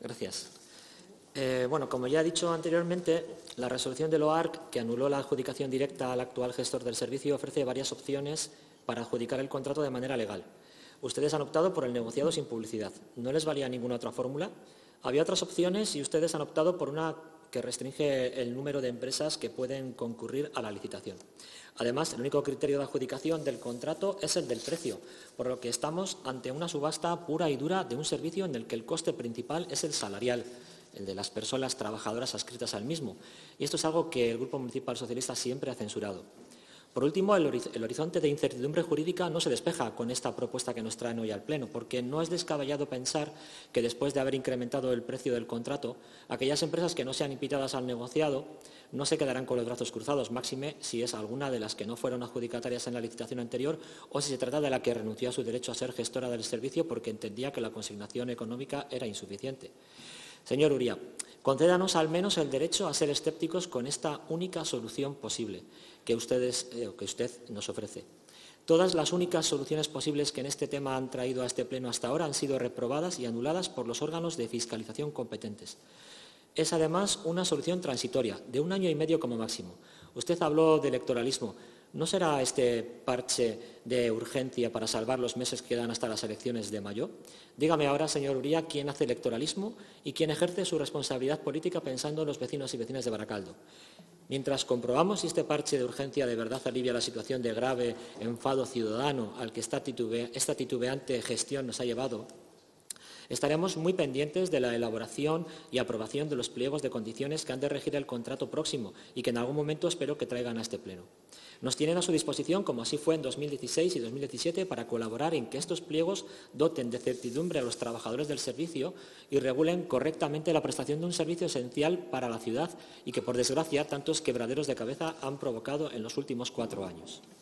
Gracias. Bueno, como ya he dicho anteriormente, la resolución del OARC, que anuló la adjudicación directa al actual gestor del servicio, ofrece varias opciones para adjudicar el contrato de manera legal. Ustedes han optado por el negociado sin publicidad. ¿No les valía ninguna otra fórmula? Había otras opciones y ustedes han optado por una que restringe el número de empresas que pueden concurrir a la licitación. Además, el único criterio de adjudicación del contrato es el del precio, por lo que estamos ante una subasta pura y dura de un servicio en el que el coste principal es el salarial, el de las personas trabajadoras adscritas al mismo. Y esto es algo que el Grupo Municipal Socialista siempre ha censurado. Por último, el horizonte de incertidumbre jurídica no se despeja con esta propuesta que nos traen hoy al Pleno, porque no es descabellado pensar que después de haber incrementado el precio del contrato, aquellas empresas que no sean invitadas al negociado no se quedarán con los brazos cruzados, máxime si es alguna de las que no fueron adjudicatarias en la licitación anterior o si se trata de la que renunció a su derecho a ser gestora del servicio porque entendía que la consignación económica era insuficiente. Señor Uría, concédanos al menos el derecho a ser escépticos con esta única solución posible que usted nos ofrece. Todas las únicas soluciones posibles que en este tema han traído a este Pleno hasta ahora han sido reprobadas y anuladas por los órganos de fiscalización competentes. Es además una solución transitoria, de 1 año y medio como máximo. Usted habló de electoralismo. ¿No será este parche de urgencia para salvar los meses que quedan hasta las elecciones de mayo? Dígame ahora, señor Uría, quién hace electoralismo y quién ejerce su responsabilidad política pensando en los vecinos y vecinas de Baracaldo. Mientras comprobamos si este parche de urgencia de verdad alivia la situación de grave enfado ciudadano al que esta titubeante gestión nos ha llevado, estaremos muy pendientes de la elaboración y aprobación de los pliegos de condiciones que han de regir el contrato próximo y que en algún momento espero que traigan a este Pleno. Nos tienen a su disposición, como así fue en 2016 y 2017, para colaborar en que estos pliegos doten de certidumbre a los trabajadores del servicio y regulen correctamente la prestación de un servicio esencial para la ciudad y que, por desgracia, tantos quebraderos de cabeza han provocado en los últimos 4 años.